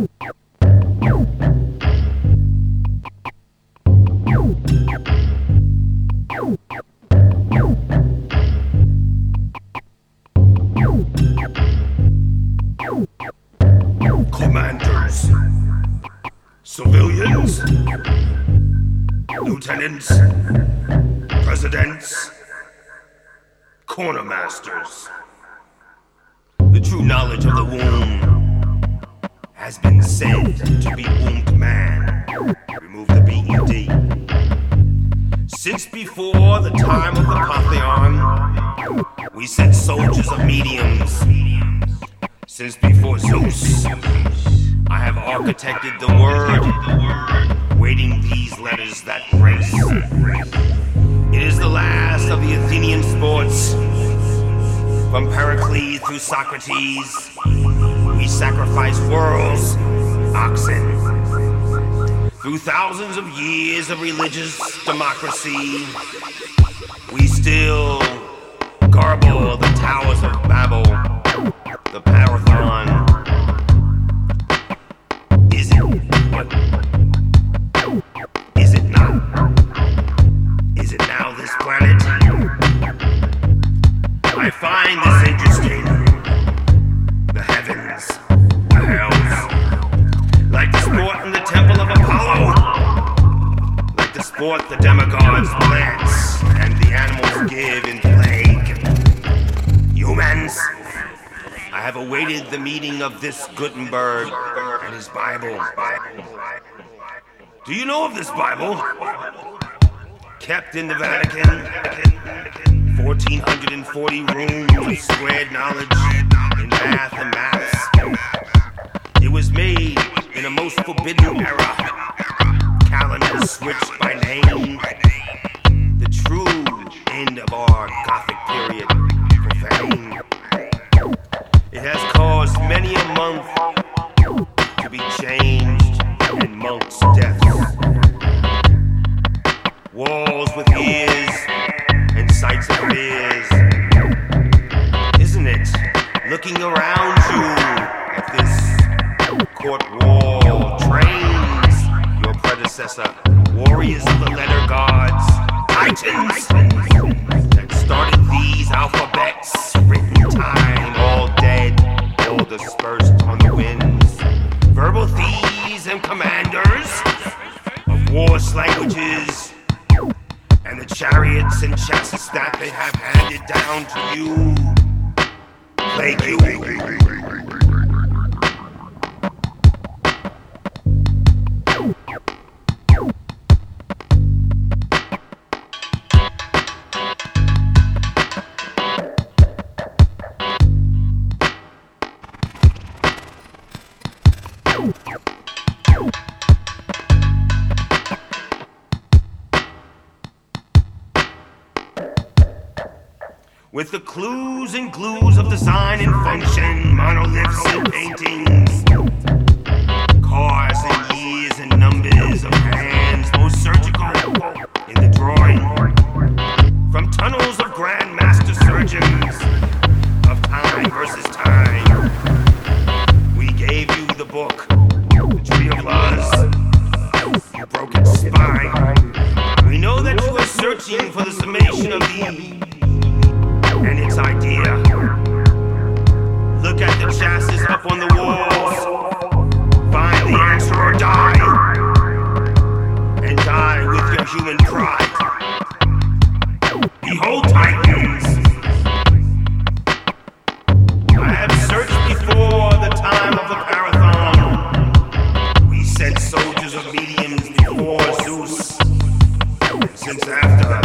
Commanders, civilians, lieutenants, presidents, cornermasters. The true knowledge of the womb has been said to be womb command. Remove the BED. Since before the time of the Pantheon, we sent soldiers of mediums. Since before Zeus, I have architected the word, waiting these letters that grace. It is the last of the Athenian sports. From Pericles through Socrates, we sacrifice worlds, oxen. Through thousands of years of religious democracy, we still garble the towers of Babel, the Parathon. Is it what? Is it not? Is it now this planet? I find this interesting. The heavens, the hells, like the sport in the temple of Apollo, like the sport the demigods plants and the animals give in plague. Humans, I have awaited the meeting of this Gutenberg and his Bible. Do you know of this Bible? Kept in the Vatican, 1,440 rooms of squared knowledge in math and maths. It was made in a most forbidden era. Calendars switched by name. The true end of our Gothic period profane. It has caused many a month to be changed and monks' deaths. Walls with ears and sights of fears. Isn't it? Looking around you at this court wall trains your predecessor, warriors of the letter gods, titans that started these alphabets, written time, all dead, all dispersed on the winds. Verbal thieves and commanders of war's languages, and the chariots and chassis that they have handed down to you, plague you. With the clues and glues of design and function, monoliths and paintings, cars and years and numbers of hands, most surgical in the drawing. From tunnels of grandmaster surgeons of time versus time, we gave you the book, the Tree of Luz. You broke its spine. We know that you are searching for the summation of the and its idea. Look at the chassis up on the walls. Find the answer or die. And die with your human pride. Behold, Titans. I have searched before the time of the Parathon. We sent soldiers of mediums before Zeus. And since after